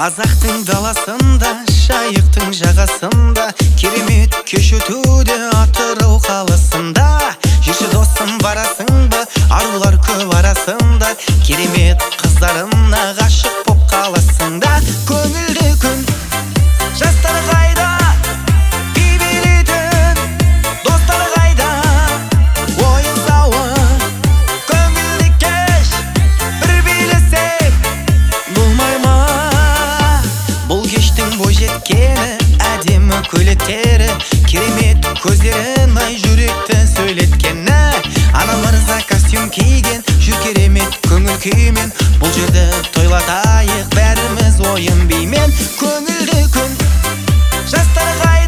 Қазақтың даласында, жайықтың жағасында, керемет кеш өтуде Атырау қаласында. Жүрші досым, барасың ба, арулар көп арасында, керемет қыздарына ғашық боп қаласың да. Көңілді күн, жастар қайда, би билейтін достар қайда, ойын сауық, көңілді кеш, бір билесек болмай ма? Бұл кештің бойжеткені, әдемі көйлектері, керемет көздерін ай жүректі сөйлеткені. Анамырза костюм киген, жүр керемет көңіл күймен, бұл жерді тойлатайық бәріміз ойын бимен. Көңілді күн, жастар қайда,